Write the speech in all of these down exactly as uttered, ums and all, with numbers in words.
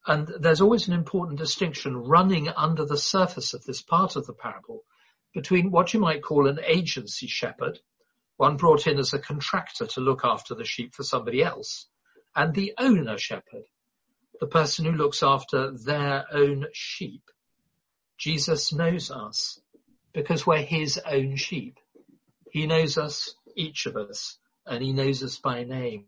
And there's always an important distinction running under the surface of this part of the parable between what you might call an agency shepherd, one brought in as a contractor to look after the sheep for somebody else, and the owner shepherd, the person who looks after their own sheep. Jesus knows us because we're his own sheep. He knows us, each of us, and he knows us by name.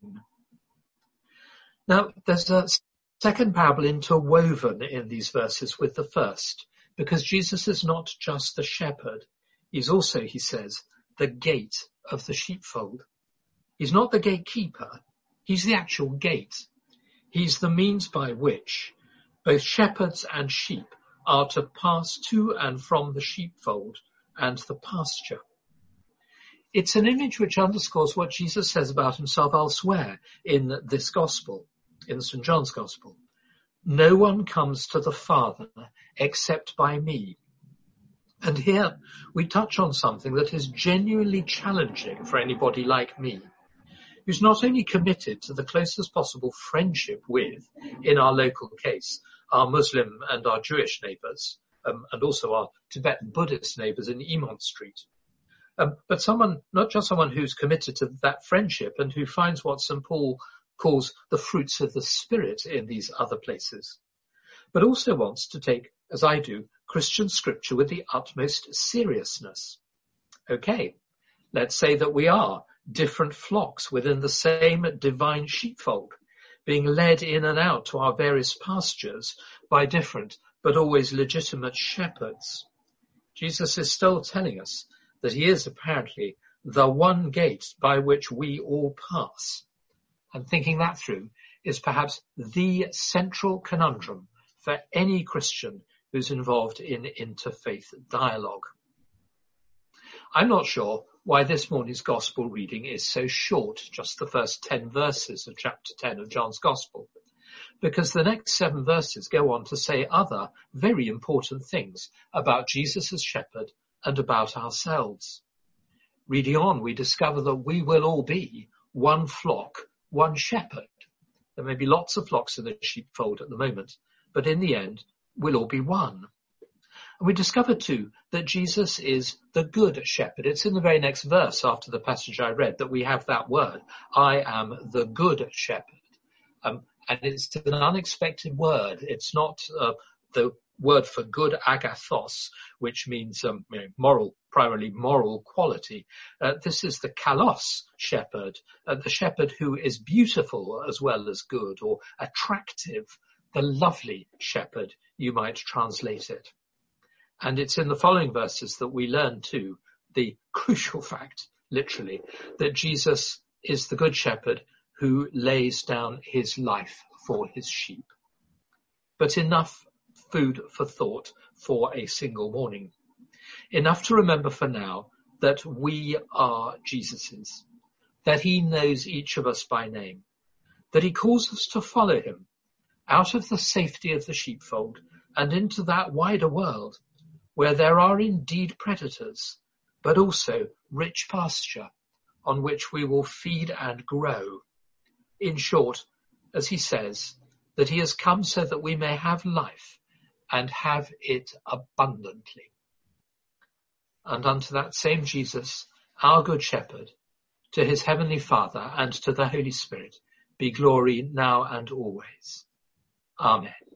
Now, there's a second parable interwoven in these verses with the first, because Jesus is not just the shepherd. He's also, he says, the gate of the sheepfold. He's not the gatekeeper. He's the actual gate. He's the means by which both shepherds and sheep are to pass to and from the sheepfold and the pasture. It's an image which underscores what Jesus says about himself elsewhere in this gospel, in Saint John's gospel. No one comes to the Father except by me. And here we touch on something that is genuinely challenging for anybody like me, who's not only committed to the closest possible friendship with, in our local case, our Muslim and our Jewish neighbours, um, and also our Tibetan Buddhist neighbours in Emont Street, um, but someone, not just someone who's committed to that friendship and who finds what Saint Paul calls the fruits of the Spirit in these other places, but also wants to take, as I do, Christian scripture with the utmost seriousness. Okay, let's say that we are different flocks within the same divine sheepfold, being led in and out to our various pastures by different but always legitimate shepherds. Jesus is still telling us that he is apparently the one gate by which we all pass. And thinking that through is perhaps the central conundrum for any Christian who's involved in interfaith dialogue. I'm not sure why this morning's gospel reading is so short, just the first ten verses of chapter ten of John's gospel, because the next seven verses go on to say other very important things about Jesus as shepherd and about ourselves. Reading on, we discover that we will all be one flock, one shepherd. There may be lots of flocks in the sheepfold at the moment, but in the end, we'll all be one. And we discover too that Jesus is the good shepherd. It's in the very next verse after the passage I read that we have that word, I am the good shepherd. Um, and it's an unexpected word. It's not uh, the word for good, agathos, which means um, you know, moral, primarily moral quality. Uh, this is the kalos shepherd, uh, the shepherd who is beautiful as well as good, or attractive, the lovely shepherd, you might translate it. And it's in the following verses that we learn too the crucial fact, literally, that Jesus is the good shepherd who lays down his life for his sheep. But enough food for thought for a single morning. Enough to remember for now that we are Jesus's, that he knows each of us by name, that he calls us to follow him out of the safety of the sheepfold and into that wider world where there are indeed predators, but also rich pasture on which we will feed and grow. In short, as he says, that he has come so that we may have life and have it abundantly. And unto that same Jesus, our good shepherd, to his heavenly Father and to the Holy Spirit, be glory now and always. Amen.